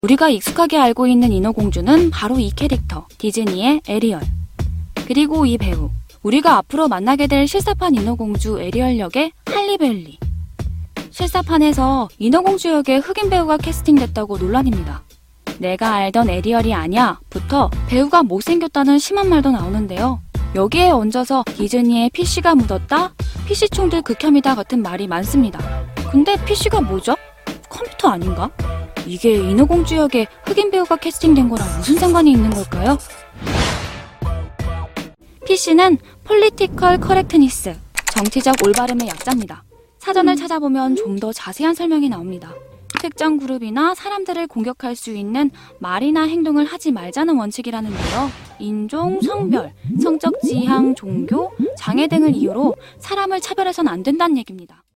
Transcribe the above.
우리가 익숙하게 알고 있는 인어공주는 바로 이 캐릭터, 디즈니의 에리얼. 그리고 이 배우, 우리가 앞으로 만나게 될 실사판 인어공주 에리얼 역의 할리베일리. 실사판에서 인어공주 역의 흑인 배우가 캐스팅됐다고 논란입니다. 내가 알던 에리얼이 아냐 부터 배우가 못생겼다는 심한 말도 나오는데요. 여기에 얹어서 디즈니의 PC가 묻었다, PC총들 극혐이다 같은 말이 많습니다. 근데 PC가 뭐죠? 컴퓨터 아닌가? 이게 인어공주 역의 흑인 배우가 캐스팅된 거랑 무슨 상관이 있는 걸까요? PC는 Political Correctness, 정치적 올바름의 약자입니다. 사전을 찾아보면 좀 더 자세한 설명이 나옵니다. 특정 그룹이나 사람들을 공격할 수 있는 말이나 행동을 하지 말자는 원칙이라는데요. 인종, 성별, 성적 지향, 종교, 장애 등을 이유로 사람을 차별해서는 안 된다는 얘기입니다.